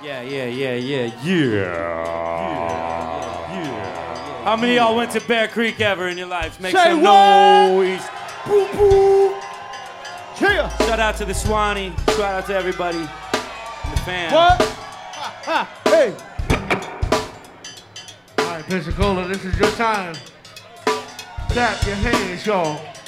How many of y'all went to Bear Creek ever in your life? Make some noise. Boo boo. Yeah. Shout out to the Swanee. Shout out to everybody in the fam. What? Hey. All right, Pensacola, this is your time. Clap your hands, y'all.